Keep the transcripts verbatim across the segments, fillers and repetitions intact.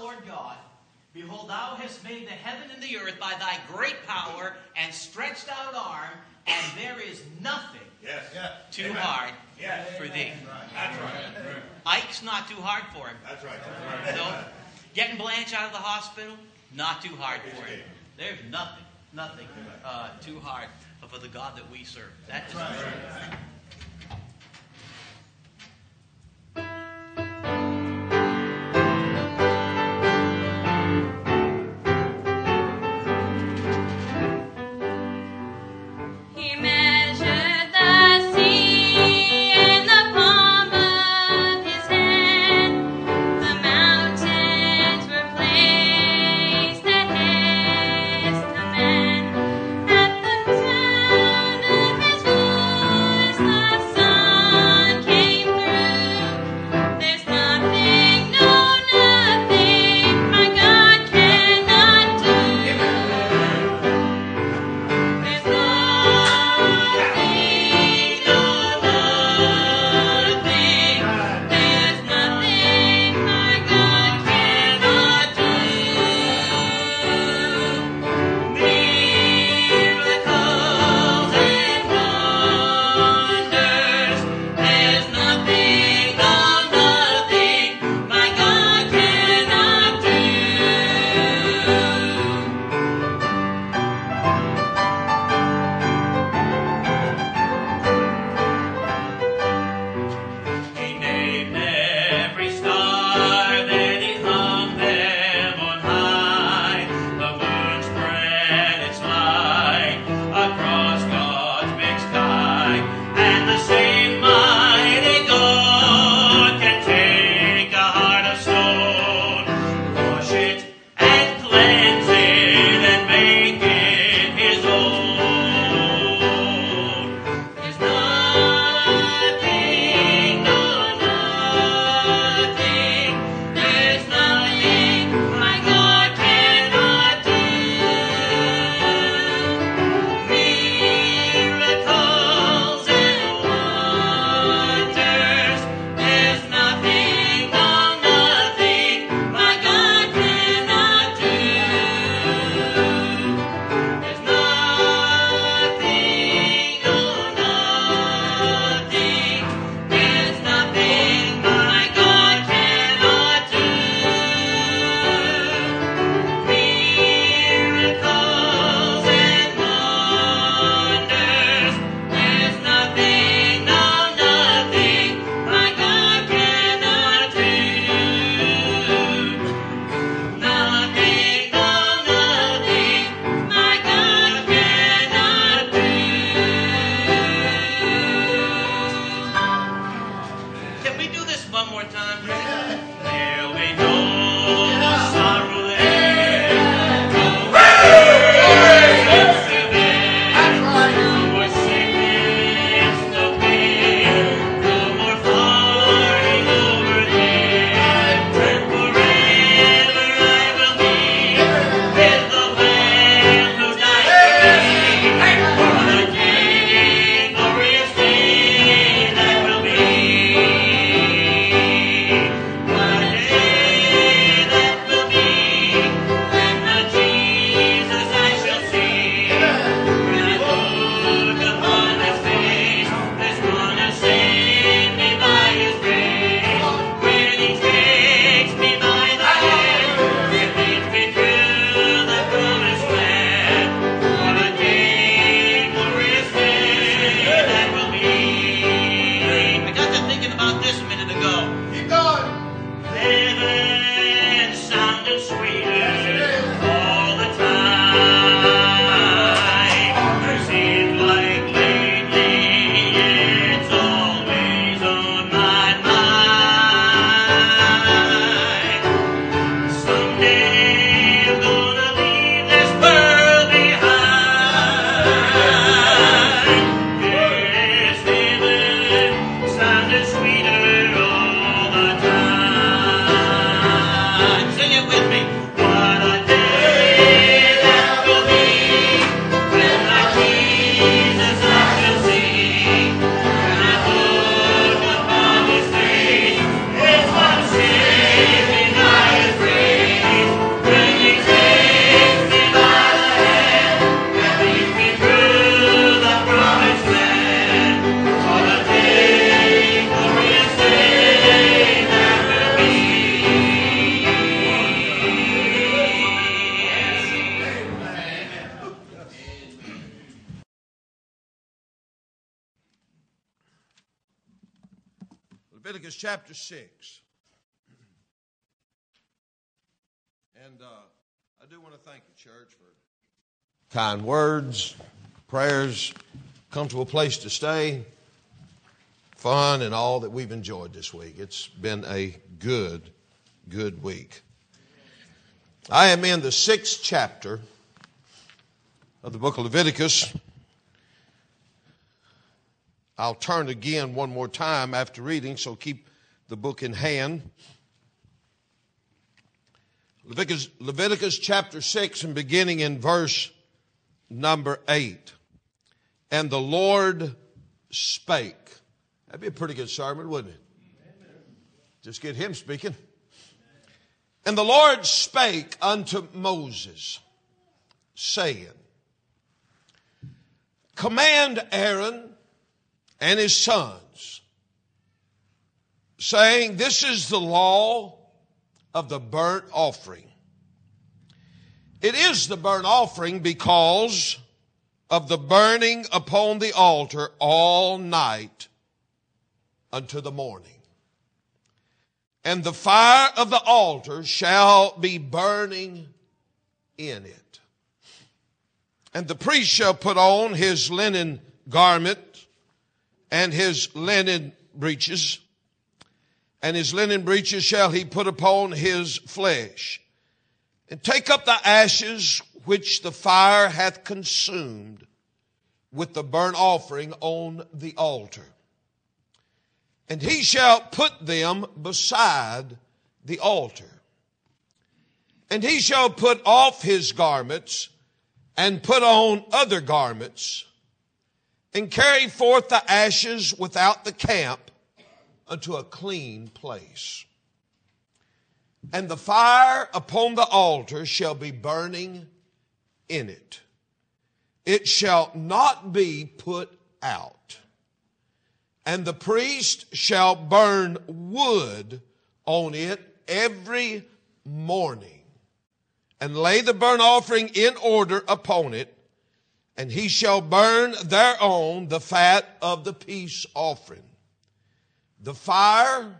Lord God, behold, thou hast made the heaven and the earth by thy great power and stretched out arm, and there is nothing Yes. Yeah. too Amen. hard Yes. for thee. That's right. Ike's not too hard for him. That's right. That's right. No. Getting Blanche out of the hospital, not too hard for him. There's nothing, nothing uh, too hard for the God that we serve. That is right. Sing it with me. What a Leviticus chapter six. And uh, I do want to thank you, church, for kind words, prayers, comfortable place to stay, fun, and all that we've enjoyed this week. It's been a good, good week. I am in the sixth chapter of the book of Leviticus. I'll turn again one more time after reading, so keep the book in hand. Leviticus, Leviticus chapter six, and beginning in verse number eight. And the Lord spake. That'd be a pretty good sermon, wouldn't it? Just get him speaking. And the Lord spake unto Moses, saying, command Aaron and his sons, saying, this is the law of the burnt offering. It is the burnt offering because of the burning upon the altar all night unto the morning. And the fire of the altar shall be burning in it. And the priest shall put on his linen garment and his linen breeches, and his linen breeches shall he put upon his flesh, and take up the ashes which the fire hath consumed with the burnt offering on the altar. And he shall put them beside the altar. And he shall put off his garments and put on other garments, and carry forth the ashes without the camp unto a clean place. And the fire upon the altar shall be burning in it. It shall not be put out. And the priest shall burn wood on it every morning, and lay the burnt offering in order upon it, and he shall burn thereon the fat of the peace offering. The fire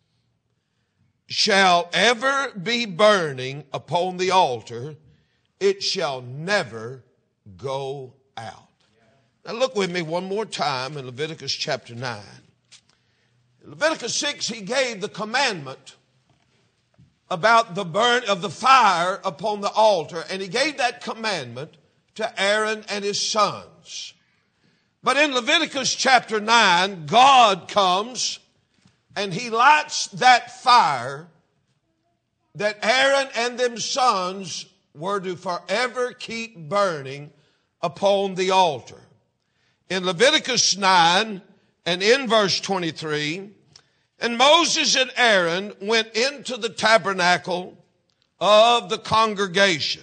shall ever be burning upon the altar. It shall never go out. Now look with me one more time in Leviticus chapter nine. In Leviticus six, he gave the commandment about the burn of the fire upon the altar, and he gave that commandment to Aaron and his sons. But in Leviticus chapter nine, God comes and he lights that fire that Aaron and them sons were to forever keep burning upon the altar. In Leviticus nine and in verse twenty-three, and Moses and Aaron went into the tabernacle of the congregation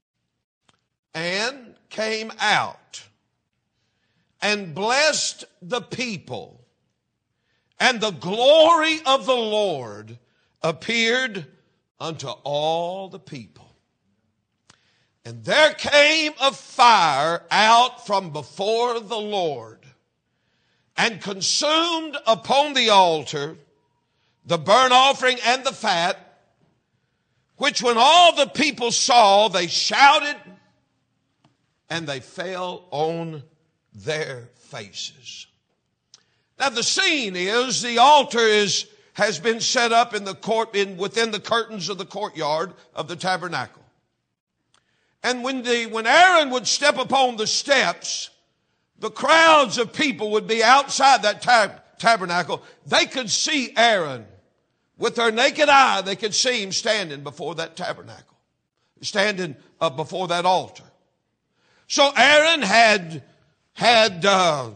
and came out and blessed the people, and the glory of the Lord appeared unto all the people. And there came a fire out from before the Lord, and consumed upon the altar the burnt offering and the fat, which when all the people saw, they shouted, and they fell on their faces. Now the scene is, the altar is has been set up in the court in within the curtains of the courtyard of the tabernacle. And when the when Aaron would step upon the steps, the crowds of people would be outside that tab- tabernacle. They could see Aaron with their naked eye. They could see him standing before that tabernacle, standing uh, before that altar. So Aaron had had uh,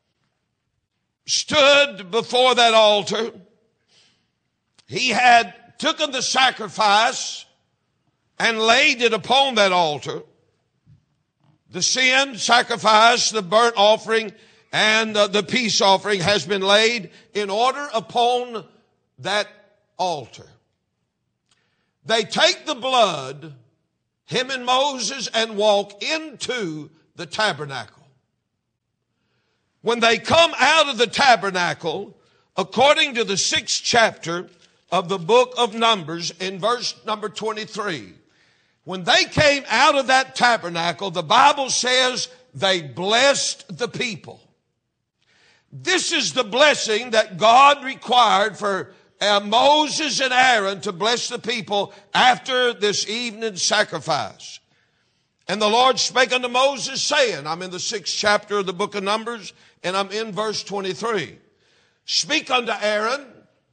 stood before that altar. He had taken the sacrifice and laid it upon that altar. The sin sacrifice, the burnt offering, and uh, the peace offering has been laid in order upon that altar. They take the blood, him and Moses, and walk into the tabernacle. When they come out of the tabernacle, according to the sixth chapter of the book of Numbers in verse number twenty-three. When they came out of that tabernacle, the Bible says they blessed the people. This is the blessing that God required for uh, Moses and Aaron to bless the people after this evening sacrifice. And the Lord spake unto Moses, saying, I'm in the sixth chapter of the book of Numbers, and I'm in verse twenty-three. Speak unto Aaron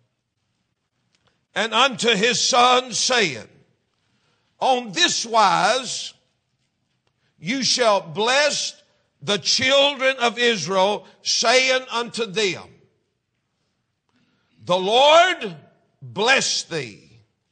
and unto his sons, saying, on this wise you shall bless the children of Israel, saying unto them, the Lord bless thee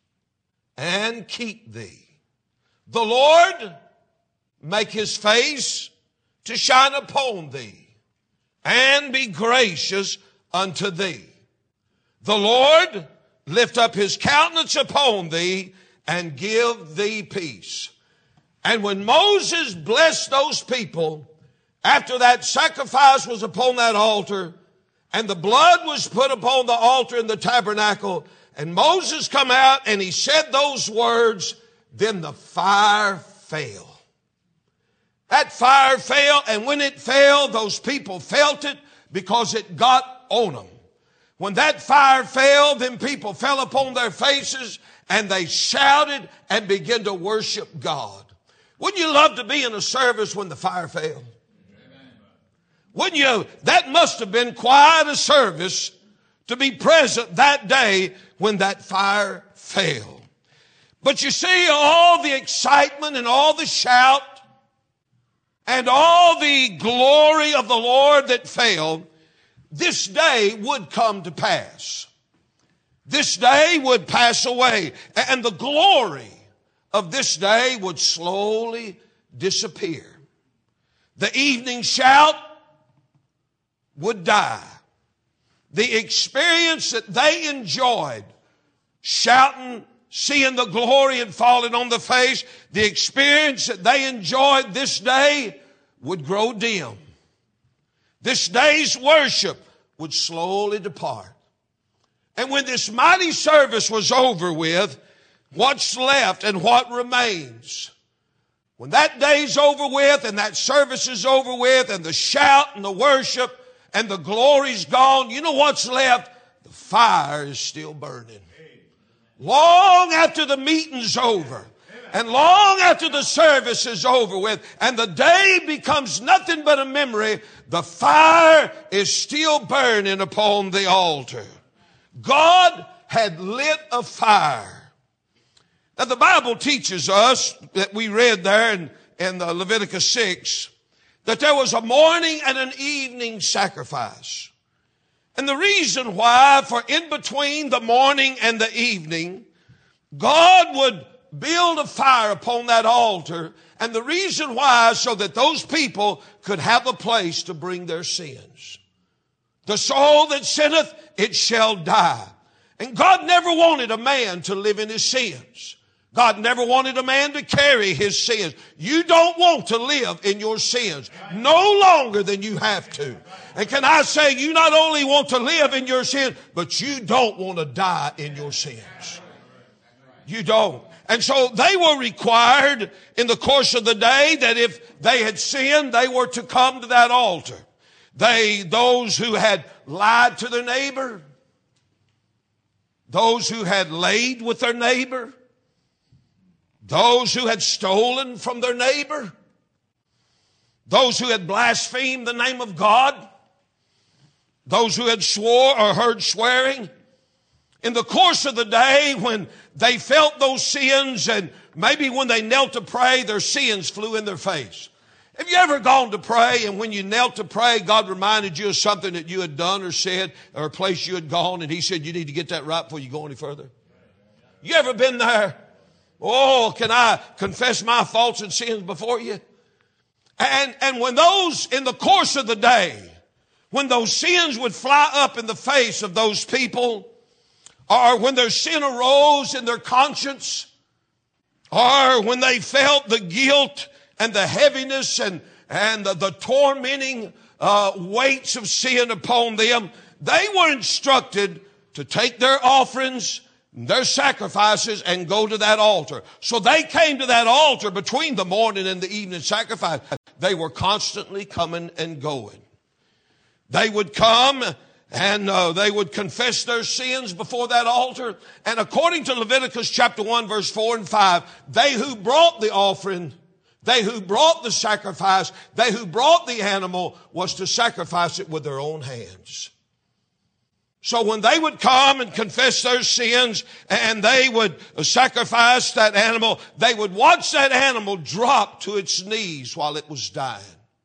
and keep thee. The Lord make his face to shine upon thee and be gracious unto thee. The Lord lift up his countenance upon thee and give thee peace. And when Moses blessed those people, after that sacrifice was upon that altar, and the blood was put upon the altar in the tabernacle, and Moses come out and he said those words, then the fire fell. That fire fell, and when it fell, those people felt it because it got on them. When that fire fell, then people fell upon their faces and they shouted and began to worship God. Wouldn't you love to be in a service when the fire fell? Wouldn't you? That must have been quite a service to be present that day when that fire fell. But you see, all the excitement and all the shout and all the glory of the Lord that fell, this day would come to pass. This day would pass away, and the glory of this day would slowly disappear. The evening shout would die. The experience that they enjoyed, shouting, seeing the glory and falling on the face, the experience that they enjoyed this day would grow dim. This day's worship would slowly depart. And when this mighty service was over with, what's left and what remains? When that day's over with and that service is over with and the shout and the worship and the glory's gone, you know what's left? The fire is still burning. Long after the meeting's over and long after the service is over with and the day becomes nothing but a memory, the fire is still burning upon the altar. God had lit a fire. Now the Bible teaches us that we read there in, in the Leviticus six that there was a morning and an evening sacrifice. And the reason why, for in between the morning and the evening, God would build a fire upon that altar. And the reason why, so that those people could have a place to bring their sins. The soul that sinneth, it shall die. And God never wanted a man to live in his sins. God never wanted a man to carry his sins. You don't want to live in your sins no longer than you have to. And can I say, you not only want to live in your sins, but you don't want to die in your sins. You don't. And so they were required in the course of the day that if they had sinned, they were to come to that altar. They, those who had lied to their neighbor, those who had laid with their neighbor, those who had stolen from their neighbor, those who had blasphemed the name of God, those who had swore or heard swearing. In the course of the day, when they felt those sins, and maybe when they knelt to pray, their sins flew in their face. Have you ever gone to pray, and when you knelt to pray, God reminded you of something that you had done or said, or a place you had gone, and he said, you need to get that right before you go any further? You ever been there? Oh, can I confess my faults and sins before you? And, and when those, in the course of the day, when those sins would fly up in the face of those people, or when their sin arose in their conscience, or when they felt the guilt and the heaviness and, and the, the tormenting uh, weights of sin upon them, They were instructed to take their offerings, their sacrifices, and go to that altar. So they came to that altar between the morning and the evening sacrifice. They were constantly coming and going. They would come and uh, they would confess their sins before that altar. And according to Leviticus chapter one, verse four and five, they who brought the offering, they who brought the sacrifice, they who brought the animal was to sacrifice it with their own hands. So when they would come and confess their sins and they would sacrifice that animal, they would watch that animal drop to its knees while it was dying.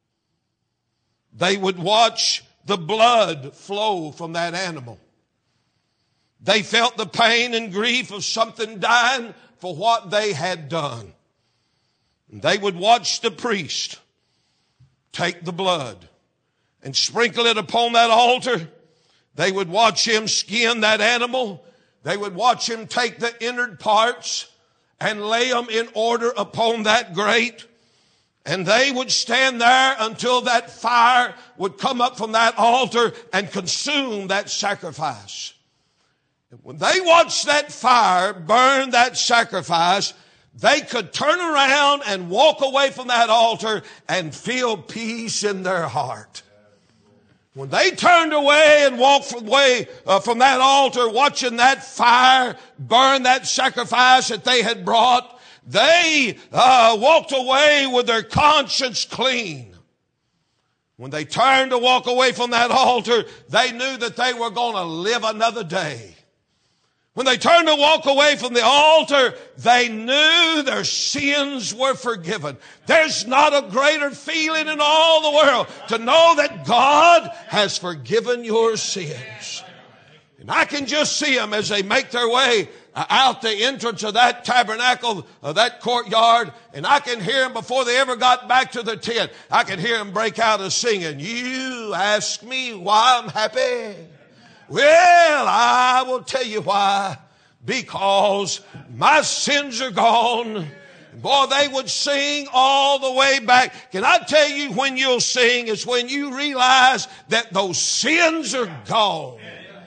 They would watch the blood flow from that animal. They felt the pain and grief of something dying for what they had done. They would watch the priest take the blood and sprinkle it upon that altar. They would watch him skin that animal. They would watch him take the inner parts and lay them in order upon that grate. And they would stand there until that fire would come up from that altar and consume that sacrifice. And when they watched that fire burn that sacrifice, they could turn around and walk away from that altar and feel peace in their heart. When they turned away and walked away uh, from that altar, watching that fire burn that sacrifice that they had brought, they uh, walked away with their conscience clean. When they turned to walk away from that altar, they knew that they were going to live another day. When they turned to walk away from the altar, they knew their sins were forgiven. There's not a greater feeling in all the world to know that God has forgiven your sins. And I can just see them as they make their way out the entrance of that tabernacle, of that courtyard, and I can hear them before they ever got back to their tent. I can hear them break out of singing, "You ask me why I'm happy. Well, I will tell you why. Because my sins are gone." Boy, they would sing all the way back. Can I tell you when you'll sing is when you realize that those sins are gone.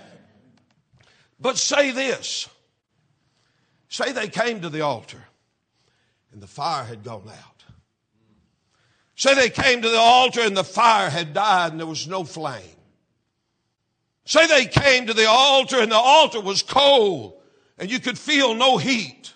But say this. Say they came to the altar and the fire had gone out. Say they came to the altar and the fire had died and there was no flame. Say they came to the altar and the altar was cold and you could feel no heat.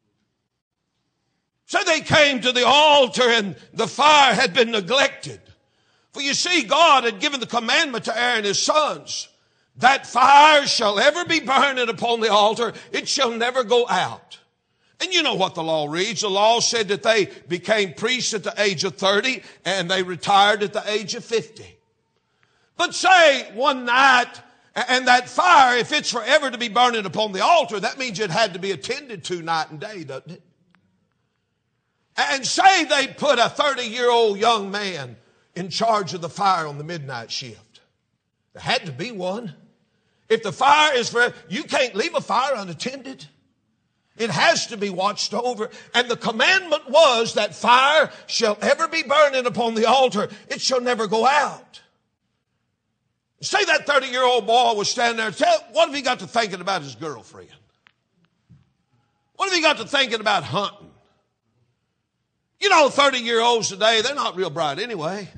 Say they came to the altar and the fire had been neglected. For you see, God had given the commandment to Aaron and his sons, that fire shall ever be burning upon the altar. It shall never go out. And you know what the law reads. The law said that they became priests at the age of thirty and they retired at the age of fifty. But say one night, and that fire, if it's forever to be burning upon the altar, that means it had to be attended to night and day, doesn't it? And say they put a thirty-year-old young man in charge of the fire on the midnight shift. There had to be one. If the fire is forever, you can't leave a fire unattended. It has to be watched over. And the commandment was that fire shall ever be burning upon the altar. It shall never go out. Say that thirty-year-old boy was standing there. Tell, what have he got to thinking about his girlfriend? What have he got to thinking about hunting? You know, thirty-year-olds today, they're not real bright anyway.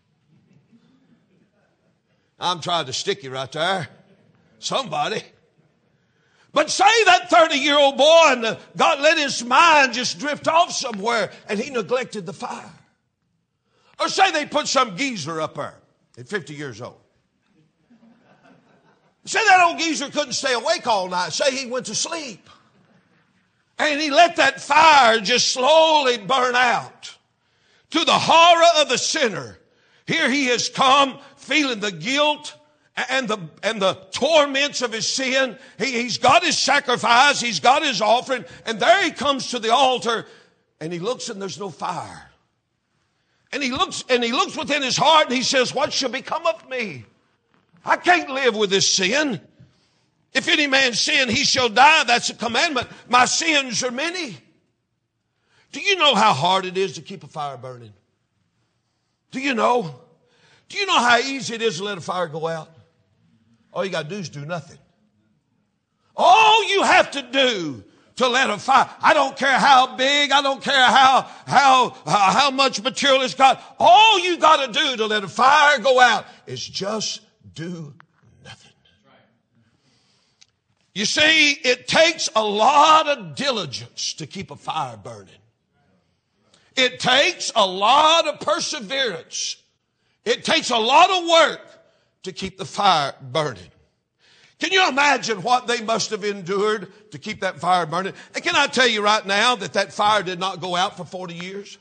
I'm trying to stick you right there. Somebody. But say that thirty-year-old boy and God let his mind just drift off somewhere and he neglected the fire. Or say they put some geezer up there at fifty years old. Say that old geezer couldn't stay awake all night. Say he went to sleep. And he let that fire just slowly burn out. To the horror of the sinner, here he has come feeling the guilt and the, and the torments of his sin. He, he's got his sacrifice. He's got his offering. And there he comes to the altar and he looks and there's no fire. And he looks and he looks within his heart and he says, what shall become of me? I can't live with this sin. If any man sin, he shall die. That's a commandment. My sins are many. Do you know how hard it is to keep a fire burning? Do you know? Do you know how easy it is to let a fire go out? All you got to do is do nothing. All you have to do to let a fire, I don't care how big, I don't care how, how, uh, how much material it's got. All you got to do to let a fire go out is just do nothing. You see, it takes a lot of diligence to keep a fire burning. It takes a lot of perseverance. It takes a lot of work to keep the fire burning. Can you imagine what they must have endured to keep that fire burning? And can I tell you right now that that fire did not go out for forty years?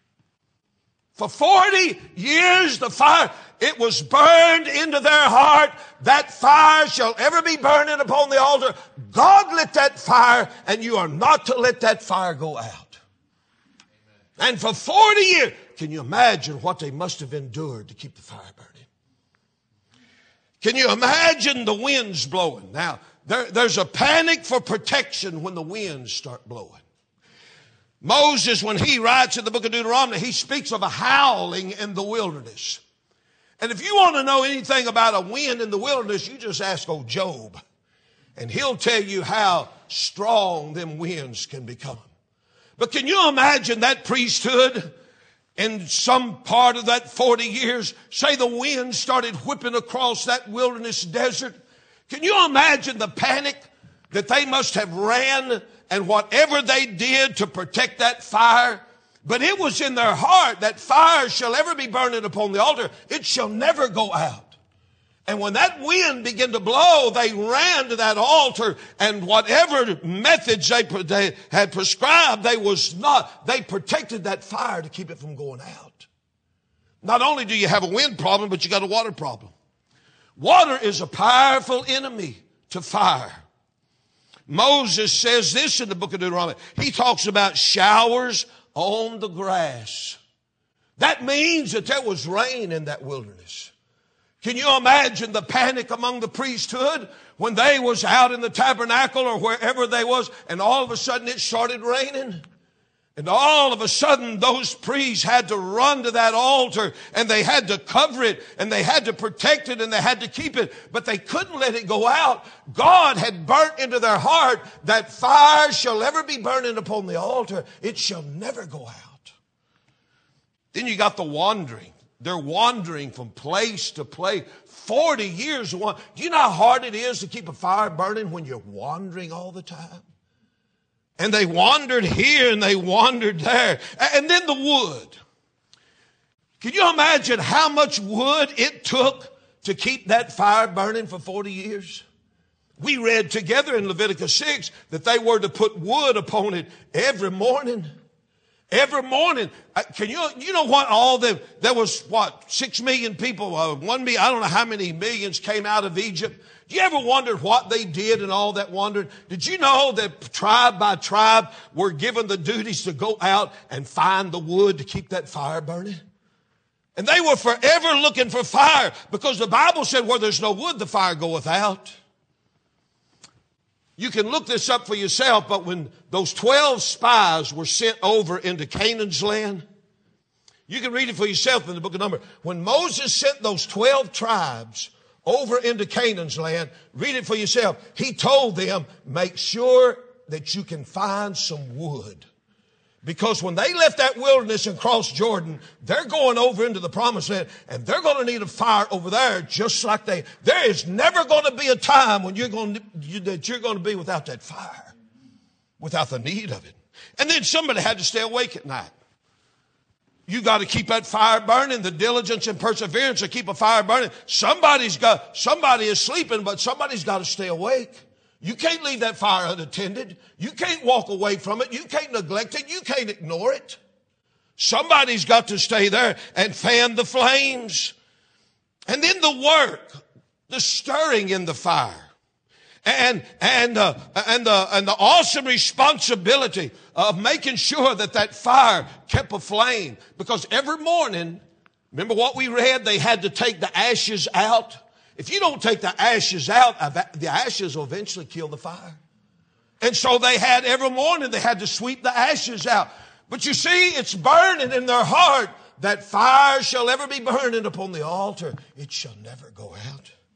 For forty years, the fire, it was burned into their heart. That fire shall ever be burning upon the altar. God lit that fire, and you are not to let that fire go out. And for forty years, can you imagine what they must have endured to keep the fire burning? Can you imagine the winds blowing? Now, there, there's a panic for protection when the winds start blowing. Moses, when he writes in the book of Deuteronomy, he speaks of a howling in the wilderness. And if you want to know anything about a wind in the wilderness, you just ask old Job. And he'll tell you how strong them winds can become. But can you imagine that priesthood in some part of that forty years? Say the wind started whipping across that wilderness desert. Can you imagine the panic that they must have ran and whatever they did to protect that fire? But it was in their heart that fire shall ever be burning upon the altar. It shall never go out. And when that wind began to blow, they ran to that altar, and whatever methods they, they had prescribed, they was not, they protected that fire to keep it from going out. Not only do you have a wind problem, but you got a water problem. Water is a powerful enemy to fire. Moses says this in the book of Deuteronomy. He talks about showers on the grass. That means that there was rain in that wilderness. Can you imagine the panic among the priesthood when they was out in the tabernacle or wherever they was, and all of a sudden it started raining? And all of a sudden those priests had to run to that altar, and they had to cover it, and they had to protect it, and they had to keep it, but they couldn't let it go out. God had burnt into their heart that fire shall ever be burning upon the altar. It shall never go out. Then you got the wandering. They're wandering from place to place. forty years. Do you know how hard it is to keep a fire burning when you're wandering all the time? And they wandered here and they wandered there. And then the wood. Can you imagine how much wood it took to keep that fire burning for forty years? We read together in Leviticus six that they were to put wood upon it every morning. Every morning. Can you, you know what, all the, there was what, six million people, uh, one million, I don't know how many millions came out of Egypt. Do you ever wondered what they did and all that wandered? Did you know that tribe by tribe were given the duties to go out and find the wood to keep that fire burning? And they were forever looking for fire, because the Bible said where there's no wood, the fire goeth out. You can look this up for yourself, but when those twelve spies were sent over into Canaan's land, you can read it for yourself in the book of Numbers. When Moses sent those twelve tribes over into Canaan's land, read it for yourself. He told them, make sure that you can find some wood. Because when they left that wilderness and crossed Jordan, they're going over into the promised land, and they're going to need a fire over there just like they, there is never going to be a time when you're going to, you, that you're going to be without that fire, without the need of it. And then somebody had to stay awake at night. You got to keep that fire burning, the diligence and perseverance to keep a fire burning. Somebody's got, somebody is sleeping, but somebody's got to stay awake. You can't leave that fire unattended. You can't walk away from it. You can't neglect it. You can't ignore it. Somebody's got to stay there and fan the flames. And then the work, the stirring in the fire. And, and, uh, and the, and the awesome responsibility of making sure that that fire kept aflame. Because every morning, remember what we read? They had to take the ashes out. If you don't take the ashes out, the ashes will eventually kill the fire. And so they had every morning, they had to sweep the ashes out. But you see, it's burning in their heart that fire shall ever be burning upon the altar. It shall never go out.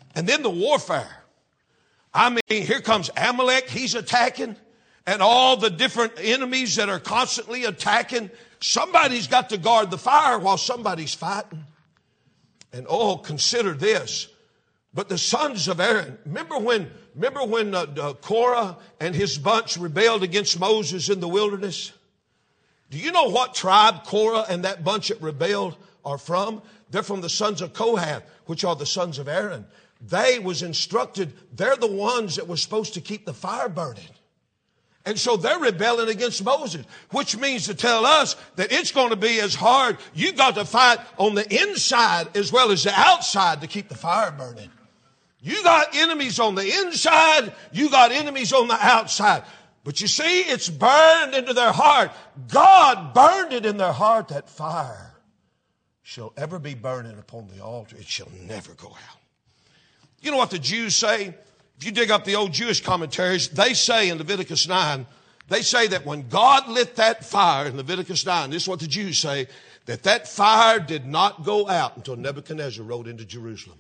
And then the warfare. I mean, here comes Amalek. He's attacking. And all the different enemies that are constantly attacking. Somebody's got to guard the fire while somebody's fighting. And oh, consider this. But the sons of Aaron, remember when, remember when uh, uh, Korah and his bunch rebelled against Moses in the wilderness? Do you know what tribe Korah and that bunch that rebelled are from? They're from the sons of Kohath, which are the sons of Aaron. They was instructed, they're the ones that were supposed to keep the fire burning. And so they're rebelling against Moses, which means to tell us that it's going to be as hard. You got to fight on the inside as well as the outside to keep the fire burning. You got enemies on the inside. You got enemies on the outside. But you see, it's burned into their heart. God burned it in their heart. That fire shall ever be burning upon the altar. It shall never go out. You know what the Jews say? If you dig up the old Jewish commentaries, they say in Leviticus nine, they say that when God lit that fire in Leviticus nine, this is what the Jews say, that that fire did not go out until Nebuchadnezzar rode into Jerusalem.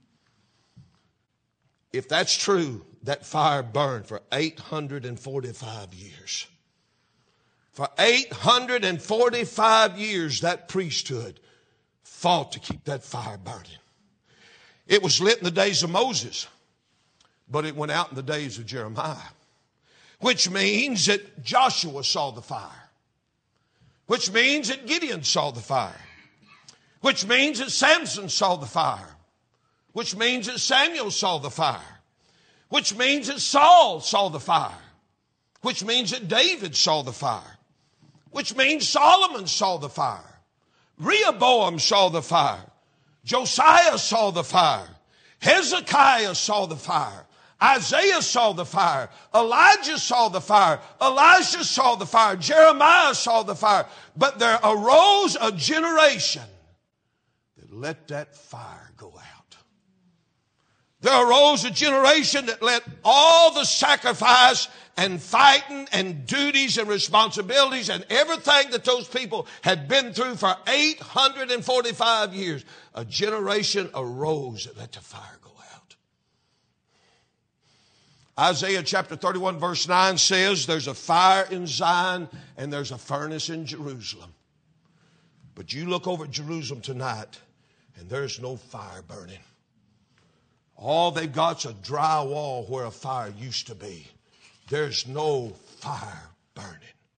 If that's true, that fire burned for eight hundred forty-five years. For eight hundred forty-five years, that priesthood fought to keep that fire burning. It was lit in the days of Moses, but it went out in the days of Jeremiah, which means that Joshua saw the fire, which means that Gideon saw the fire, which means that Samson saw the fire, which means that Samuel saw the fire, which means that Saul saw the fire, which means that David saw the fire, which means Solomon saw the fire, Rehoboam saw the fire, Josiah saw the fire, Hezekiah saw the fire, Isaiah saw the fire, Elijah saw the fire, Elijah saw the fire, Jeremiah saw the fire. But there arose a generation that let that fire go out. There arose a generation that let all the sacrifice and fighting and duties and responsibilities and everything that those people had been through for eight hundred forty-five years, a generation arose that let the fire go out. Isaiah chapter thirty-one verse nine says there's a fire in Zion and there's a furnace in Jerusalem. But you look over at Jerusalem tonight and there's no fire burning. All they've got's a dry wall where a fire used to be. There's no fire burning.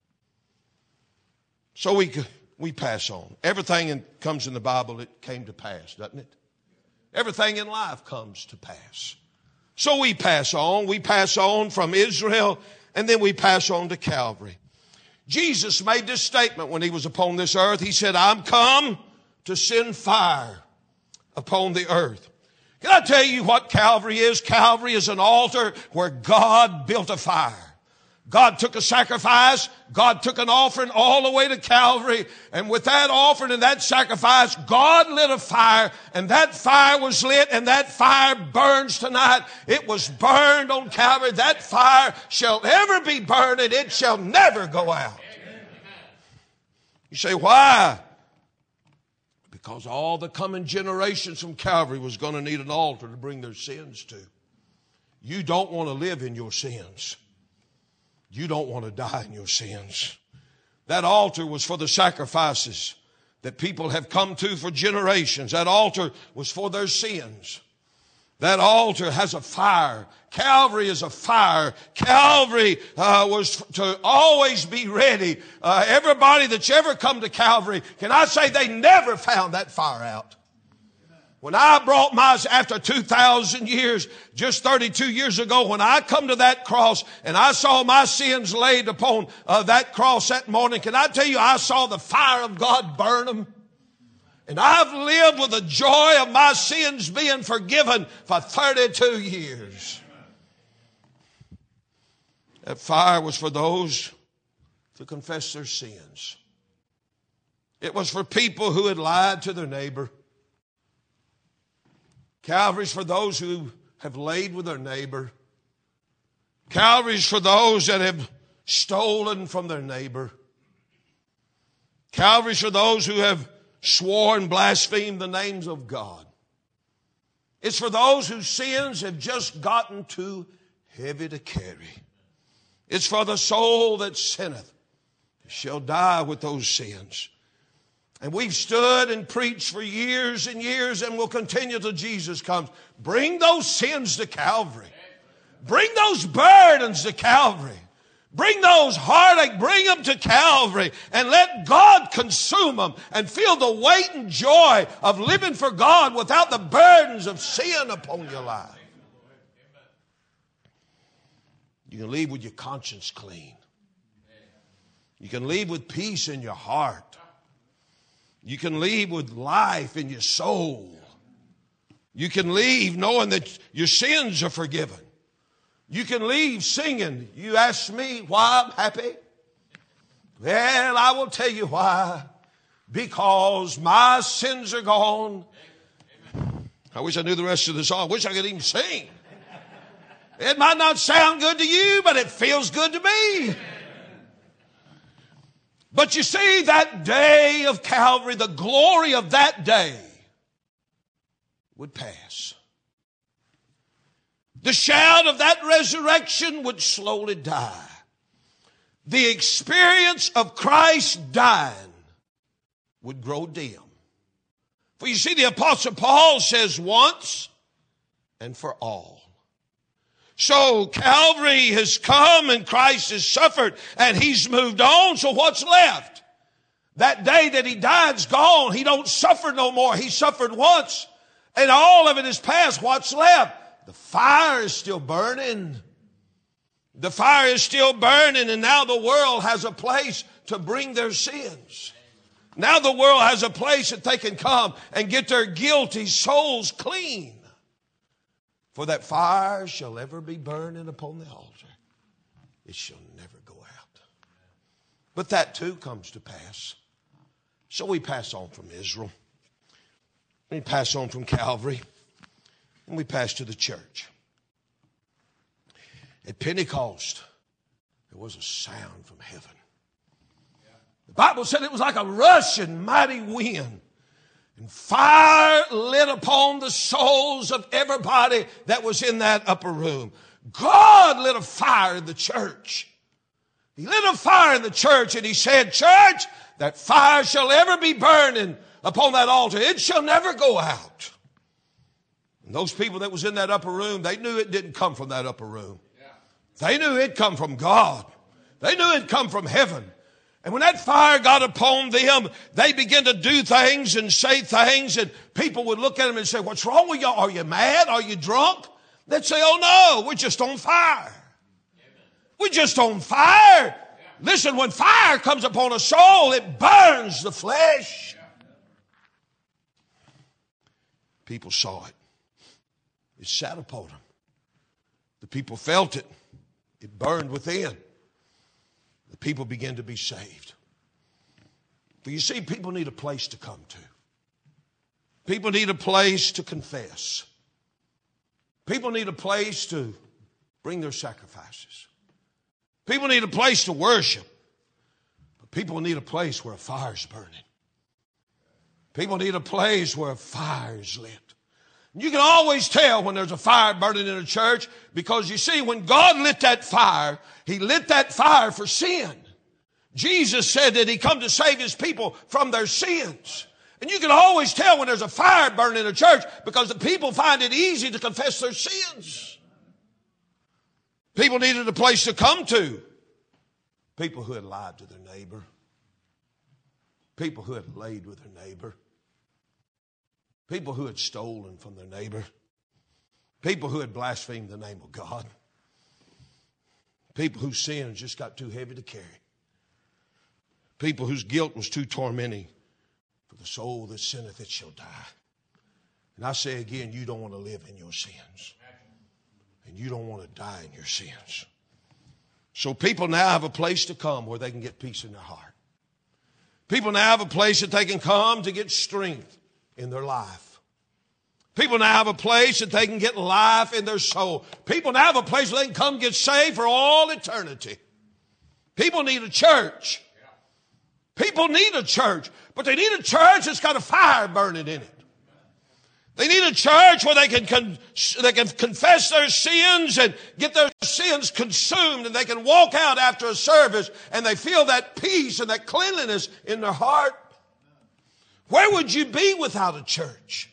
So we we pass on. Everything in, comes in the Bible, it came to pass, doesn't it? Everything in life comes to pass. So we pass on. We pass on from Israel, and then we pass on to Calvary. Jesus made this statement when he was upon this earth. He said, I'm come to send fire upon the earth. Can I tell you what Calvary is? Calvary is an altar where God built a fire. God took a sacrifice. God took an offering all the way to Calvary. And with that offering and that sacrifice, God lit a fire. And that fire was lit and that fire burns tonight. It was burned on Calvary. That fire shall ever be burning. It shall never go out. You say, why? Because all the coming generations from Calvary was going to need an altar to bring their sins to. You don't want to live in your sins. You don't want to die in your sins. That altar was for the sacrifices that people have come to for generations. That altar was for their sins. That altar has a fire. Calvary is a fire. Calvary uh, was to always be ready. Uh, everybody that's ever come to Calvary, can I say they never found that fire out? When I brought my, after two thousand years, just thirty-two years ago, when I come to that cross and I saw my sins laid upon uh, that cross that morning, can I tell you, I saw the fire of God burn them. And I've lived with the joy of my sins being forgiven for thirty-two years. That fire was for those to confess their sins. It was for people who had lied to their neighbor. Calvary's for those who have laid with their neighbor. Calvary's for those that have stolen from their neighbor. Calvary's for those who have swore and blasphemed the names of God. It's for those whose sins have just gotten too heavy to carry. It's for the soul that sinneth shall die with those sins. And we've stood and preached for years and years and will continue till Jesus comes. Bring those sins to Calvary. Bring those burdens to Calvary. Bring those heartache, bring them to Calvary and let God consume them and feel the weight and joy of living for God without the burdens of sin upon your life. You can leave with your conscience clean. You can leave with peace in your heart. You can leave with life in your soul. You can leave knowing that your sins are forgiven. You can leave singing. You ask me why I'm happy? Well, I will tell you why. Because my sins are gone. I wish I knew the rest of the song. I wish I could even sing. It might not sound good to you, but it feels good to me. But you see, that day of Calvary, the glory of that day would pass. The shout of that resurrection would slowly die. The experience of Christ dying would grow dim. For you see, the Apostle Paul says once and for all. So Calvary has come and Christ has suffered and he's moved on. So what's left? That day that he died's gone. He don't suffer no more. He suffered once and all of it is past. What's left? The fire is still burning. The fire is still burning, and now the world has a place to bring their sins. Now the world has a place that they can come and get their guilty souls clean. For that fire shall ever be burning upon the altar. It shall never go out. But that too comes to pass. So we pass on from Israel. We pass on from Calvary. And we pass to the church. At Pentecost, there was a sound from heaven. The Bible said it was like a rushing mighty wind. And fire lit upon the souls of everybody that was in that upper room. God lit a fire in the church. He lit a fire in the church and he said, church, that fire shall ever be burning upon that altar. It shall never go out. And those people that was in that upper room, they knew it didn't come from that upper room. They knew it come from God. They knew it come from heaven. And when that fire got upon them, they began to do things and say things, and people would look at them and say, what's wrong with y'all? Are you mad? Are you drunk? They'd say, oh no, we're just on fire. We're just on fire. Listen, when fire comes upon a soul, it burns the flesh. People saw it. It sat upon them. The people felt it. It burned within. The people began to be saved. But you see, people need a place to come to. People need a place to confess. People need a place to bring their sacrifices. People need a place to worship. But people need a place where a fire's burning. People need a place where a fire's lit. You can always tell when there's a fire burning in a church because you see, when God lit that fire, He lit that fire for sin. Jesus said that He come to save His people from their sins. And you can always tell when there's a fire burning in a church because the people find it easy to confess their sins. People needed a place to come to. People who had lied to their neighbor. People who had laid with their neighbor. People who had stolen from their neighbor. People who had blasphemed the name of God. People whose sins just got too heavy to carry. People whose guilt was too tormenting. For the soul that sinneth, it shall die. And I say again, you don't want to live in your sins. And you don't want to die in your sins. So people now have a place to come where they can get peace in their heart. People now have a place that they can come to get strength in their life. People now have a place that they can get life in their soul. People now have a place where they can come get saved for all eternity. People need a church. People need a church, but they need a church that's got a fire burning in it. They need a church where they can, con- they can confess their sins and get their sins consumed, and they can walk out after a service and they feel that peace and that cleanliness in their heart. Where would you be without a church?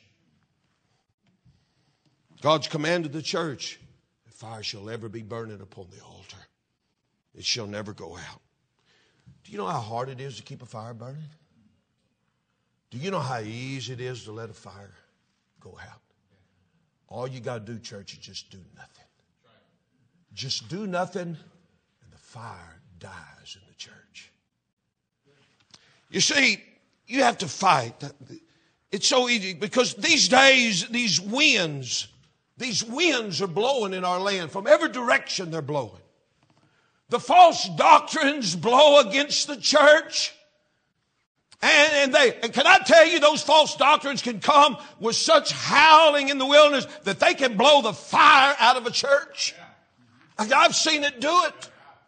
God's commanded the church, "The fire shall ever be burning upon the altar. It shall never go out." Do you know how hard it is to keep a fire burning? Do you know how easy it is to let a fire go out? All you got to do, church, is just do nothing. Just do nothing, and the fire dies in the church. You see, you have to fight. It's so easy because these days, these winds, these winds are blowing in our land. From every direction they're blowing. The false doctrines blow against the church. And, and they, and can I tell you, those false doctrines can come with such howling in the wilderness that they can blow the fire out of a church. I've seen it do it.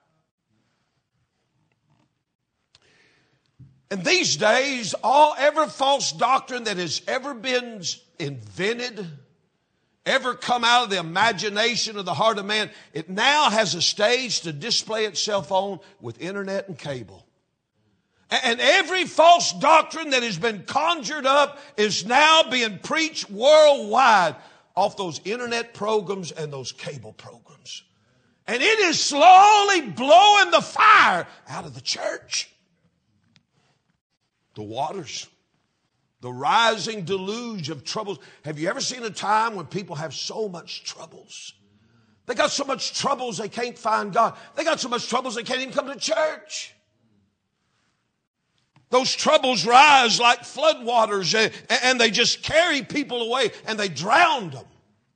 And these days, all every false doctrine that has ever been invented, ever come out of the imagination of the heart of man, it now has a stage to display itself on with internet and cable. And every false doctrine that has been conjured up is now being preached worldwide off those internet programs and those cable programs. And it is slowly blowing the fire out of the church. The waters, the rising deluge of troubles. Have you ever seen a time when people have so much troubles? They got so much troubles they can't find God. They got so much troubles they can't even come to church. Those troubles rise like floodwaters, and, and they just carry people away, and they drown them.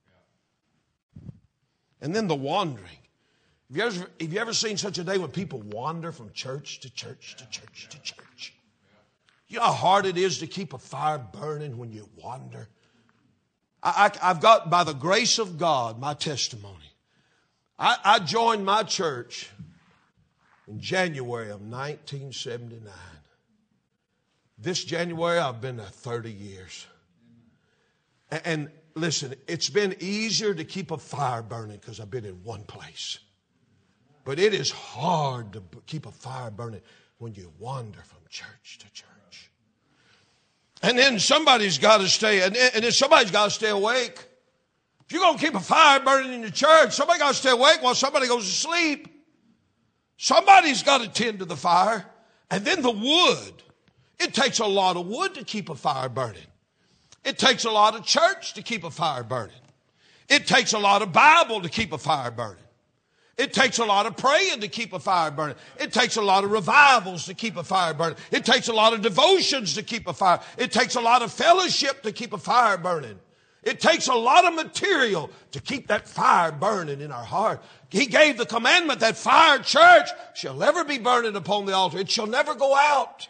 And then the wandering. Have you ever, have you ever seen such a day when people wander from church to church to church to church? You know how hard it is to keep a fire burning when you wander? I, I, I've got, by the grace of God, my testimony. I, I joined my church in January of nineteen seventy-nine. This January, I've been there thirty years. And, and listen, it's been easier to keep a fire burning because I've been in one place. But it is hard to keep a fire burning when you wander from church to church. And then somebody's got to stay, and then somebody's got to stay awake. If you're going to keep a fire burning in the church, somebody got to stay awake while somebody goes to sleep. Somebody's got to tend to the fire. And then the wood. It takes a lot of wood to keep a fire burning. It takes a lot of church to keep a fire burning. It takes a lot of Bible to keep a fire burning. It takes a lot of praying to keep a fire burning. It takes a lot of revivals to keep a fire burning. It takes a lot of devotions to keep a fire. It takes a lot of fellowship to keep a fire burning. It takes a lot of material to keep that fire burning in our heart. He gave the commandment that fire, church, shall never be burning upon the altar. It shall never go out.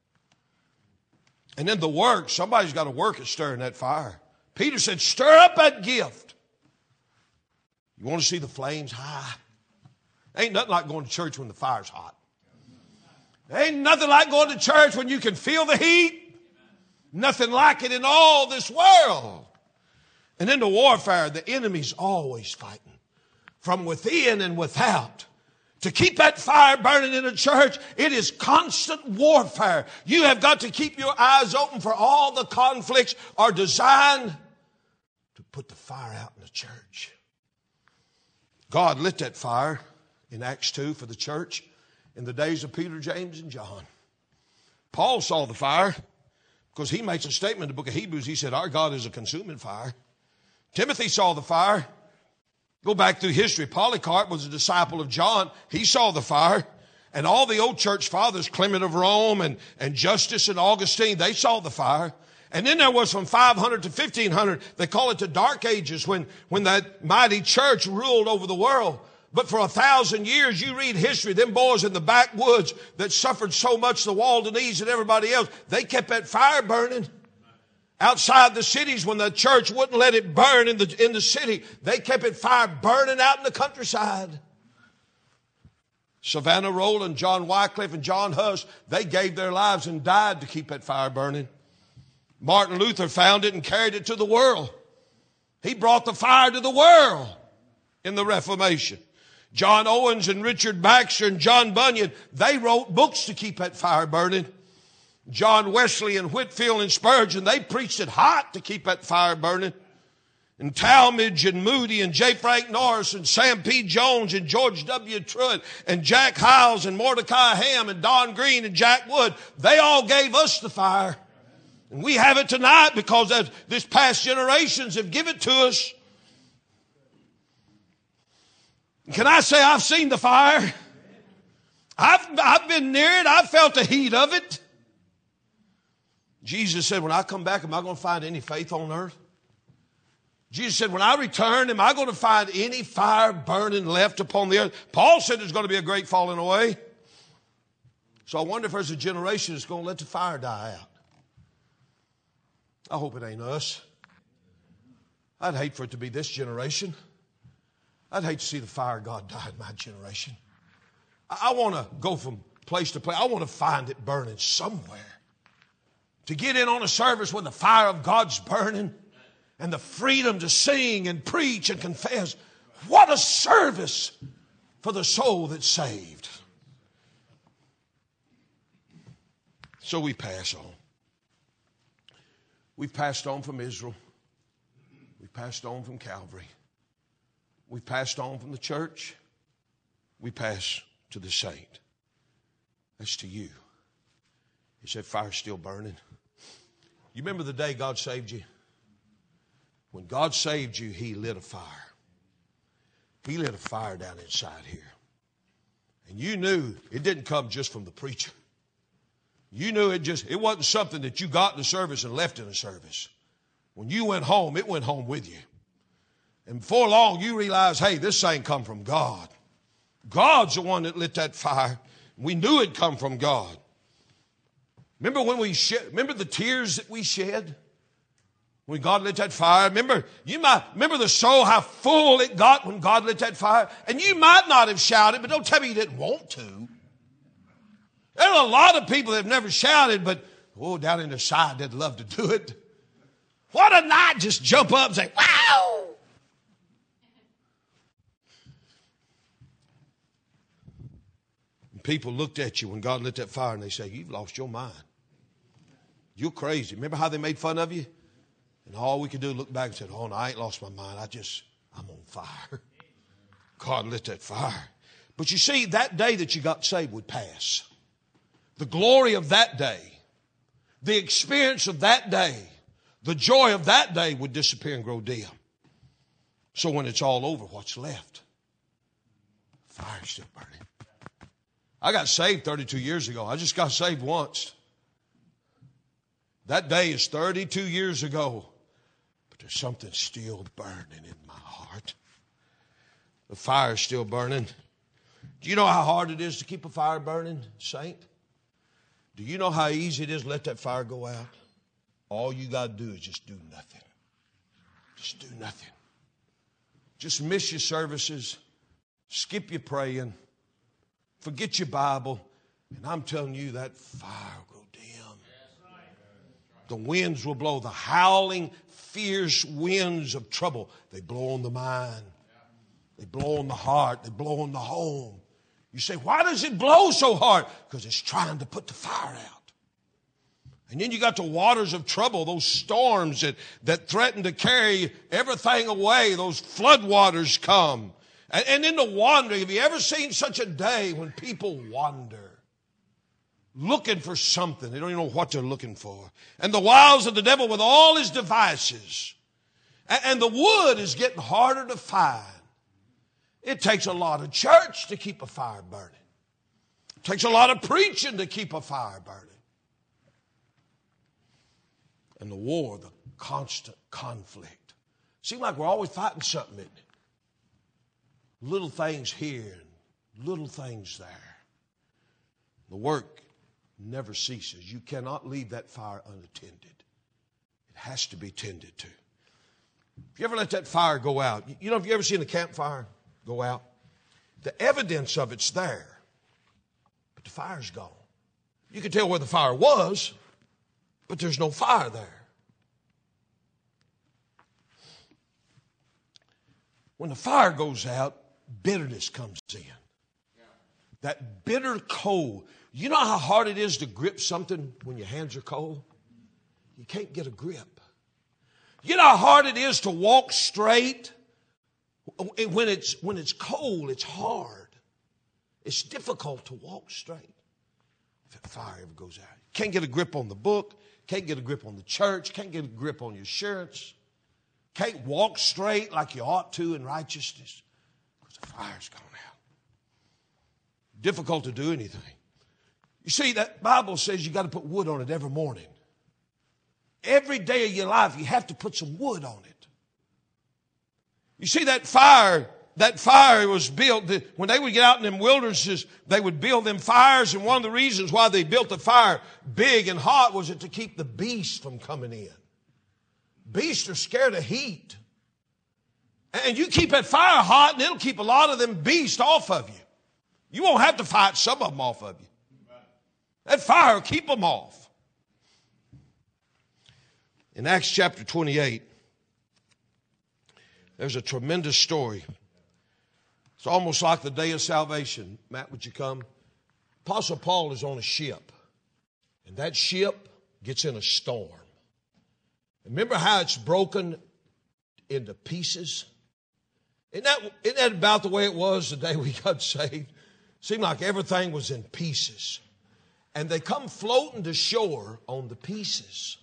And then the work, somebody's got to work at stirring that fire. Peter said, stir up that gift. You want to see the flames high? Ain't nothing like going to church when the fire's hot. Ain't nothing like going to church when you can feel the heat. Nothing like it in all this world. And in the warfare, the enemy's always fighting from within and without. To keep that fire burning in a church, it is constant warfare. You have got to keep your eyes open for all the conflicts are designed to put the fire out in the church. God lit that fire in Acts two for the church in the days of Peter, James, and John. Paul saw the fire because he makes a statement in the book of Hebrews. He said, our God is a consuming fire. Timothy saw the fire. Go back through history. Polycarp was a disciple of John. He saw the fire. And all the old church fathers, Clement of Rome and, and Justus and Augustine, they saw the fire. And then there was from five hundred to fifteen hundred, they call it the Dark Ages, when, when that mighty church ruled over the world. But for a thousand years, you read history, them boys in the backwoods that suffered so much, the Waldenese and everybody else, they kept that fire burning. Outside the cities, when the church wouldn't let it burn in the, in the city, they kept it fire burning out in the countryside. Savannah Rowland, John Wycliffe, and John Huss, they gave their lives and died to keep that fire burning. Martin Luther found it and carried it to the world. He brought the fire to the world in the Reformation. John Owens and Richard Baxter and John Bunyan, they wrote books to keep that fire burning. John Wesley and Whitefield and Spurgeon, they preached it hot to keep that fire burning. And Talmage and Moody and J. Frank Norris and Sam P. Jones and George W. Truett and Jack Hyles and Mordecai Ham and Don Green and Jack Wood, they all gave us the fire. And we have it tonight because as this past generations have given it to us. Can I say I've seen the fire? I've, I've been near it. I've felt the heat of it. Jesus said, when I come back, am I going to find any faith on earth? Jesus said, when I return, am I going to find any fire burning left upon the earth? Paul said there's going to be a great falling away. So I wonder if there's a generation that's going to let the fire die out. I hope it ain't us. I'd hate for it to be this generation. I'd hate to see the fire of God die in my generation. I, I want to go from place to place. I want to find it burning somewhere. To get in on a service when the fire of God's burning and the freedom to sing and preach and confess. What a service for the soul that's saved. So we pass on. We've passed on from Israel. We've passed on from Calvary. We've passed on from the church. We pass to the saint. That's to you. Is that fire still burning? You remember the day God saved you? When God saved you, He lit a fire. He lit a fire down inside here. And you knew it didn't come just from the preacher. You knew it just, it wasn't something that you got in the service and left in the service. When you went home, it went home with you. And before long, you realized, hey, this thing come from God. God's the one that lit that fire. We knew it come from God. Remember when we shed, remember the tears that we shed? When God lit that fire? Remember, you might, remember the soul, how full it got when God lit that fire? And you might not have shouted, but don't tell me you didn't want to. There are a lot of people that have never shouted, but, oh, down in their side, they'd love to do it. What a night, just jump up and say, wow! And people looked at you when God lit that fire and they say, you've lost your mind. You're crazy. Remember how they made fun of you? And all we could do was look back and say, oh, no, I ain't lost my mind. I just, I'm on fire. God lit that fire. But you see, that day that you got saved would pass. The glory of that day, the experience of that day, the joy of that day would disappear and grow dim. So when it's all over, what's left? Fire's still burning. I got saved thirty-two years ago. I just got saved once. That day is thirty-two years ago. But there's something still burning in my heart. The fire's still burning. Do you know how hard it is to keep a fire burning, saint? Do you know how easy it is to let that fire go out? All you got to do is just do nothing. Just do nothing. Just miss your services. Skip your praying. Forget your Bible. And I'm telling you, that fire will go dim. The winds will blow. The howling, fierce winds of trouble. They blow on the mind. They blow on the heart. They blow on the home. You say, why does it blow so hard? Because it's trying to put the fire out. And then you got the waters of trouble, those storms that, that threaten to carry everything away. Those flood waters come. And, and in the wandering, have you ever seen such a day when people wander? Looking for something. They don't even know what they're looking for. And the wiles of the devil with all his devices. And, and the wood is getting harder to find. It takes a lot of church to keep a fire burning. It takes a lot of preaching to keep a fire burning. And the war, the constant conflict. Seems like we're always fighting something, isn't it? Little things here and little things there. The work never ceases. You cannot leave that fire unattended. It has to be tended to. If you ever let that fire go out, you know, have you ever seen a campfire go out? The evidence of it's there, but the fire's gone. You can tell where the fire was, but there's no fire there. When the fire goes out, bitterness comes in. That bitter cold. You know how hard it is to grip something when your hands are cold? You can't get a grip. You know how hard it is to walk straight? When it's, when it's cold, it's hard. It's difficult to walk straight. If that fire ever goes out. Can't get a grip on the book. Can't get a grip on the church. Can't get a grip on your assurance. Can't walk straight like you ought to in righteousness. Because the fire's gone out. Difficult to do anything. You see, that Bible says you got to put wood on it every morning. Every day of your life, you have to put some wood on it. You see, that fire, that fire was built, when they would get out in them wildernesses, they would build them fires, and one of the reasons why they built the fire big and hot was it to keep the beasts from coming in. Beasts are scared of heat. And you keep that fire hot, and it'll keep a lot of them beasts off of you. You won't have to fight some of them off of you. That fire will keep them off. In Acts chapter twenty-eight, there's a tremendous story. It's almost like the day of salvation. Matt, would you come? Apostle Paul is on a ship, and that ship gets in a storm. Remember how it's broken into pieces? Isn't that, isn't that about the way it was the day we got saved? Seemed like everything was in pieces. And they come floating to shore on the pieces.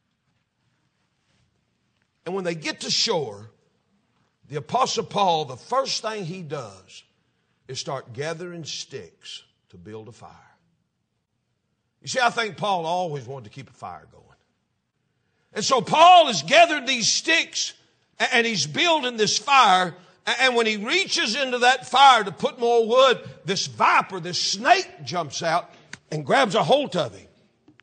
And when they get to shore, the Apostle Paul, the first thing he does is start gathering sticks to build a fire. You see, I think Paul always wanted to keep a fire going. And so Paul has gathered these sticks and he's building this fire. And when he reaches into that fire to put more wood, this viper, this snake jumps out and grabs a hold of him.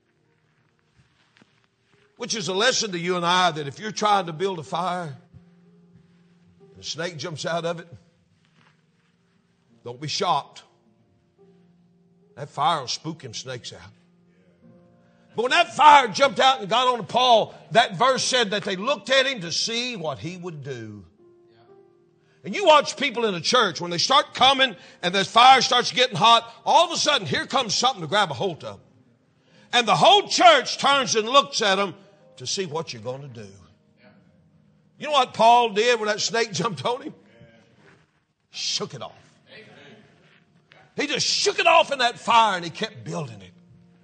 Which is a lesson to you and I that if you're trying to build a fire and a snake jumps out of it, don't be shocked. That fire will spook them snakes out. But when that fire jumped out and got on Paul, that verse said that they looked at him to see what he would do. And you watch people in a church, when they start coming and the fire starts getting hot, all of a sudden here comes something to grab a hold of them. And the whole church turns and looks at them to see what you're going to do. You know what Paul did when that snake jumped on him? Shook it off. He just shook it off in that fire and he kept building it.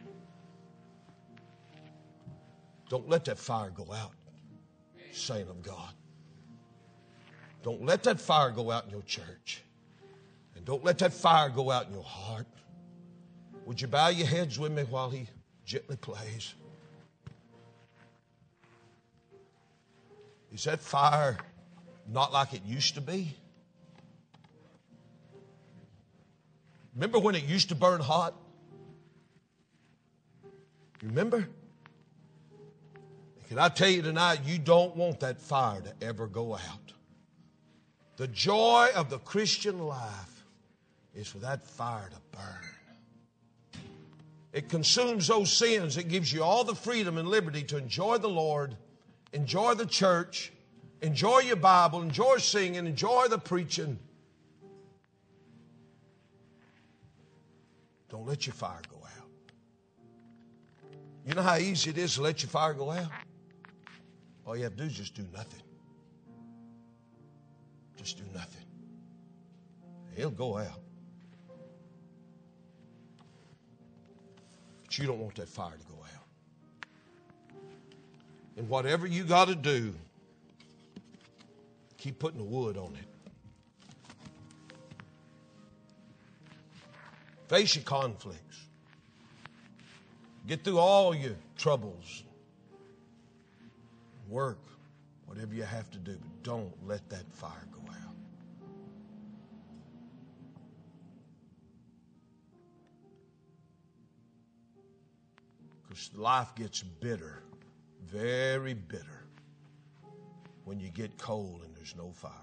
Don't let that fire go out, saint of God. Don't let that fire go out in your church. And don't let that fire go out in your heart. Would you bow your heads with me while he gently plays? Is that fire not like it used to be? Remember when it used to burn hot? Remember? Can I tell you tonight, you don't want that fire to ever go out. The joy of the Christian life is for that fire to burn. It consumes those sins. It gives you all the freedom and liberty to enjoy the Lord, enjoy the church, enjoy your Bible, enjoy singing, enjoy the preaching. Don't let your fire go out. You know how easy it is to let your fire go out? All you have to do is just do nothing. Just do nothing. It'll go out. But you don't want that fire to go out. And whatever you got to do, keep putting the wood on it. Face your conflicts. Get through all your troubles. Work, whatever you have to do, but don't let that fire go out. Because life gets bitter, very bitter, when you get cold and there's no fire.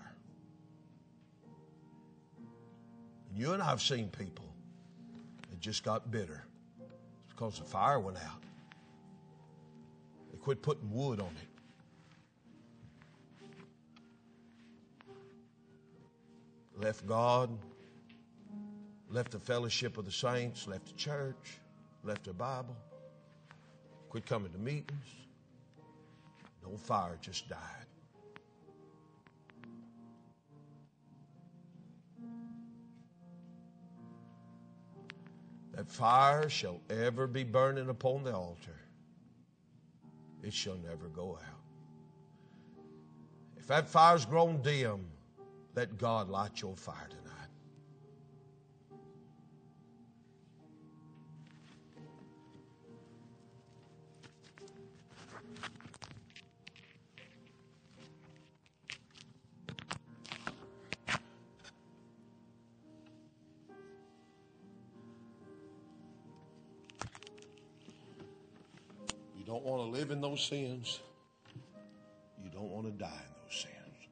And you and I have seen people that just got bitter. It's because the fire went out. They quit putting wood on it. left God, left the fellowship of the saints, left the church, left their Bible, quit coming to meetings. No fire, just died. That fire shall ever be burning upon the altar. It shall never go out. If that fire's grown dim, let God light your fire tonight. You don't want to live in those sins. You don't want to die in those sins.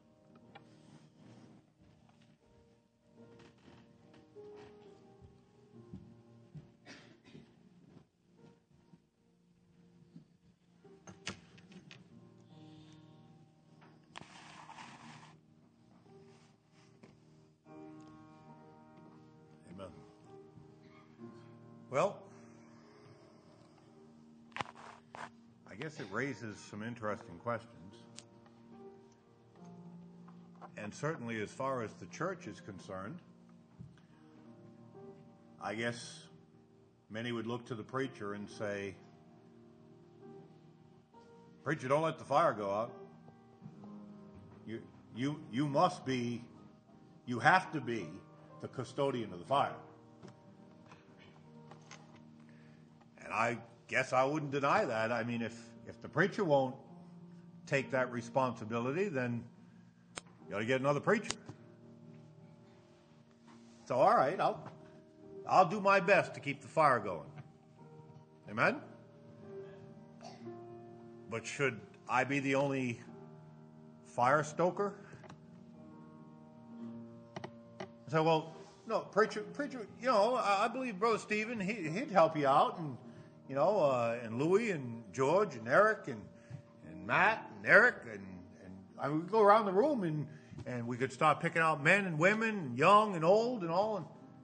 Amen. Well, I guess it raises some interesting questions. And certainly as far as the church is concerned, I guess many would look to the preacher and say, "Preacher, don't let the fire go out. You, you, you must be, you have to be the custodian of the fire." And I guess I wouldn't deny that. I mean, if, if the preacher won't take that responsibility, then you got to get another preacher. So, all right, I'll, I'll do my best to keep the fire going. Amen? But should I be the only fire stoker? I said, well, no, preacher, preacher, you know, I, I believe Brother Stephen, he, he'd help you out, and, you know, uh, and Louis and George and Eric and, and Matt and Eric, and, and I mean, we could go around the room and, and we could start picking out men and women, and young and old and all. And,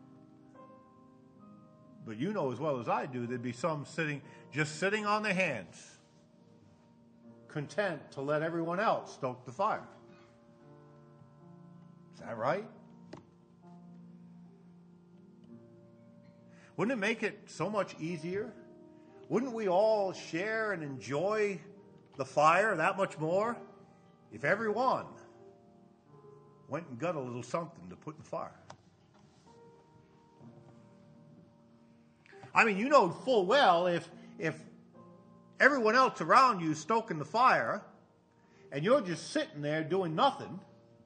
but you know as well as I do, there'd be some sitting, just sitting on their hands, content to let everyone else stoke the fire. Is that right? Wouldn't it make it so much easier? Wouldn't we all share and enjoy the fire that much more if everyone went and got a little something to put in the fire? I mean, you know full well if if everyone else around you is stoking the fire and you're just sitting there doing nothing,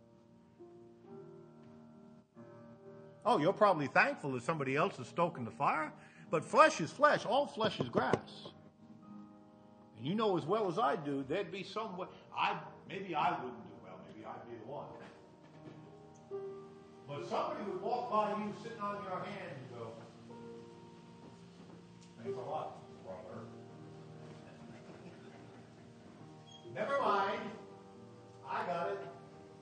oh, you're probably thankful that somebody else is stoking the fire, but flesh is flesh. All flesh is grass. And you know as well as I do, there'd be some way. I, maybe I wouldn't do well. Maybe I'd be the one. But somebody would walk by you sitting on your hand and go, "Thanks a lot, brother. Never mind. I got it.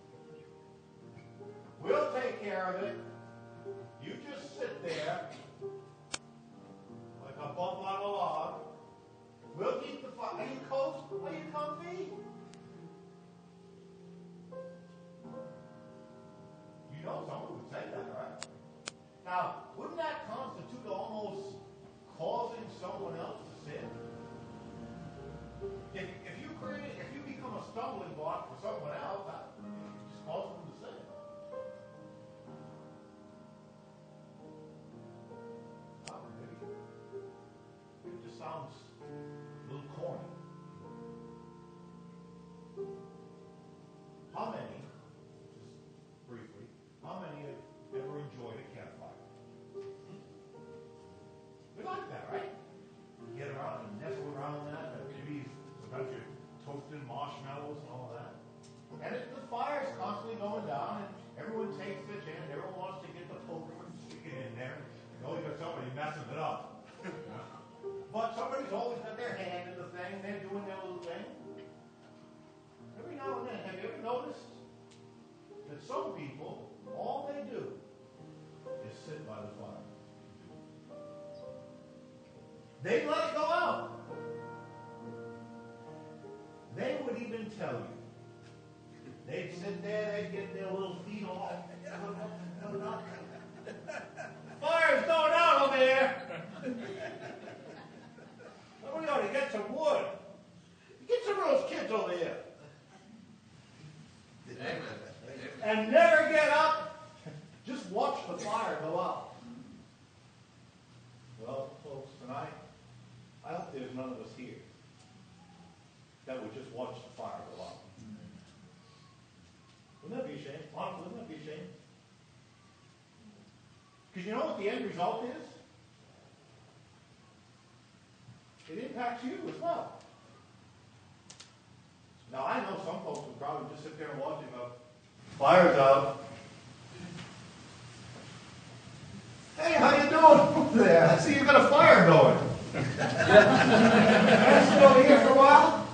We'll take care of it. You just sit there like a bump on a log. We'll keep the fire. Are you cold? Are you comfy?" You know someone would say that, right? Now, wouldn't that constitute almost causing someone else to sin? If, if you create, if you become a stumbling block for someone else, that just causes them to sin. It just sounds a little corny. How many, just briefly, how many have ever enjoyed a campfire? We like that, right? You get around and nestle around that, and maybe sometimes you're toasting marshmallows and all that. And it, the fire's constantly going down, and everyone takes their chance, everyone wants to get the poker and stick it in there. You know, you got somebody messing it up. But somebody's always got their hand in the thing, they're doing their little thing. Every now and then, have you ever noticed that some people, all they do They let it go out. They would even tell you. They'd sit there, they'd get their little feet all. Fire's going out over here. Somebody ought to get some wood. Get some of those kids over here. And never get up. Just watch the fire go out. Well, folks, tonight, I hope there's none of us here that would just watch the fire go out. Wouldn't that be a shame? Honestly, wouldn't that be a shame? Because you know what the end result is? It impacts you as well. Now, I know some folks would probably just sit there and watch it go, fire's out. Hey, how you doing over there? I see you got a fire going. Can I sit over here for a while?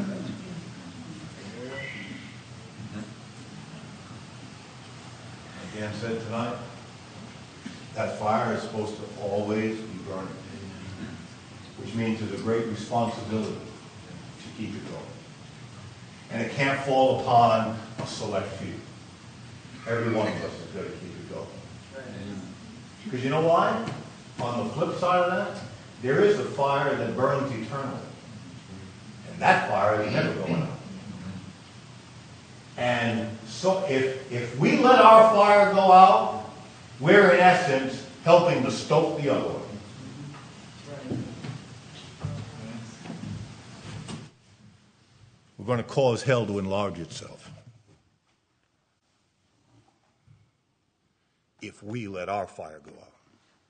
Again said tonight, that fire is supposed to always be burning, which means there's a great responsibility to keep it going. And it can't fall upon a select few. Every one of us has got to keep it going. Because you know why? On the flip side of that, there is a fire that burns eternally. And that fire is never going out. And so if, if we let our fire go out, we're in essence helping to stoke the other one. We're going to cause hell to enlarge itself if we let our fire go out.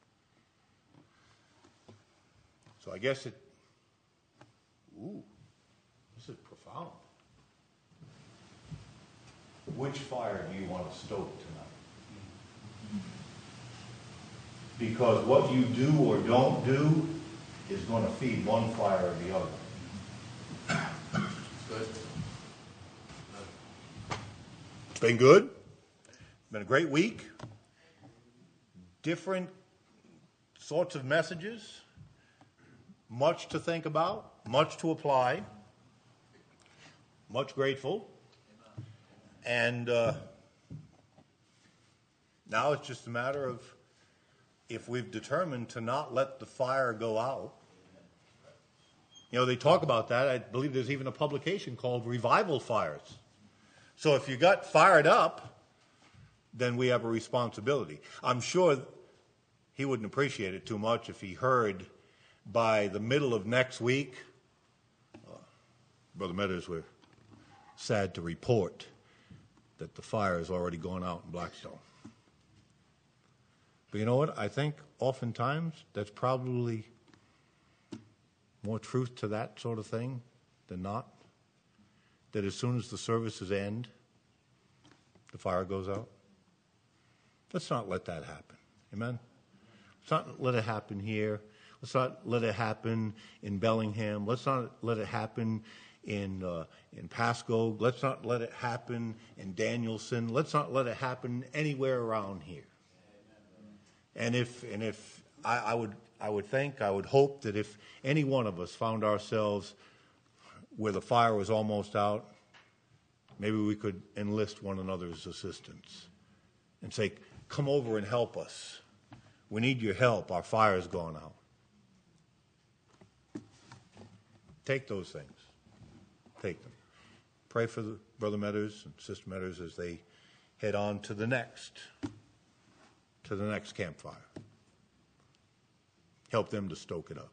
So I guess it, ooh, this is profound. Which fire do you want to stoke tonight? Because what you do or don't do is going to feed one fire or the other. Good. It's been good. It's been a great week. Different sorts of messages. Much to think about. Much to apply. Much grateful. And uh, now it's just a matter of if we've determined to not let the fire go out. You know, they talk about that. I believe there's even a publication called Revival Fires. So if you got fired up, then we have a responsibility. I'm sure he wouldn't appreciate it too much if he heard by the middle of next week, uh, Brother Meadows, we're sad to report that the fire has already gone out in Blackstone. But you know what? I think oftentimes that's probably more truth to that sort of thing than not. That as soon as the services end, the fire goes out. Let's not let that happen. Amen? Let's not let it happen here. Let's not let it happen in Bellingham. Let's not let it happen in uh, in Pasco. Let's not let it happen in Danielson. Let's not let it happen anywhere around here. And if and if I, I would I would think, I would hope that if any one of us found ourselves where the fire was almost out, maybe we could enlist one another's assistance and say, come over and help us. We need your help. Our fire's gone out. Take those things. Take them. Pray for the Brother Meadows and Sister Meadows as they head on to the next, to the next campfire. Help them to stoke it up.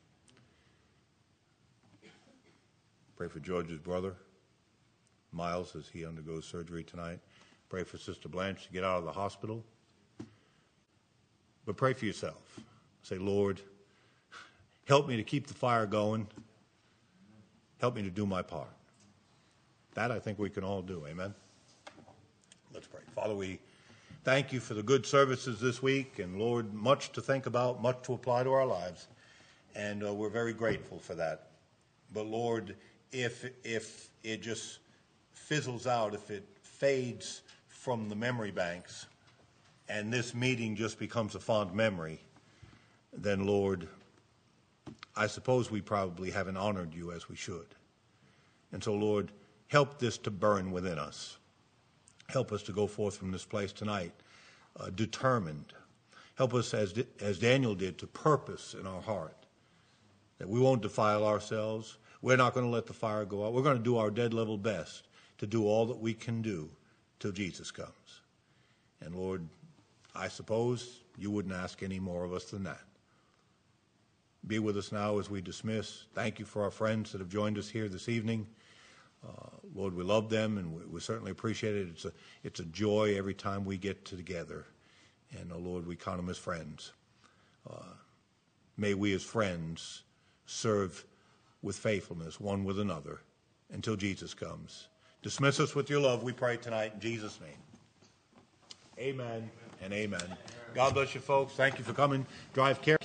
Pray for George's brother, Miles, as he undergoes surgery tonight. Pray for Sister Blanche to get out of the hospital. But pray for yourself. Say, Lord, help me to keep the fire going. Help me to do my part. That I think we can all do. Amen? Let's pray. Father, we thank you for the good services this week. And Lord, much to think about, much to apply to our lives. And uh, we're very grateful for that. But Lord, if if it just fizzles out, if it fades from the memory banks, and this meeting just becomes a fond memory, then Lord, I suppose we probably haven't honored you as we should. And so, Lord, help this to burn within us. Help us to go forth from this place tonight uh, determined. Help us, as, as Daniel did, to purpose in our heart that we won't defile ourselves. We're not going to let the fire go out. We're going to do our dead level best to do all that we can do till Jesus comes. And Lord, I suppose you wouldn't ask any more of us than that. Be with us now as we dismiss. Thank you for our friends that have joined us here this evening. Uh, Lord, we love them, and we, we certainly appreciate it. It's a, it's a joy every time we get together. And, oh, Lord, we count them as friends. Uh, may we as friends serve with faithfulness one with another until Jesus comes. Dismiss us with your love, we pray tonight in Jesus' name. Amen and amen. God bless you, folks. Thank you for coming. Drive carefully.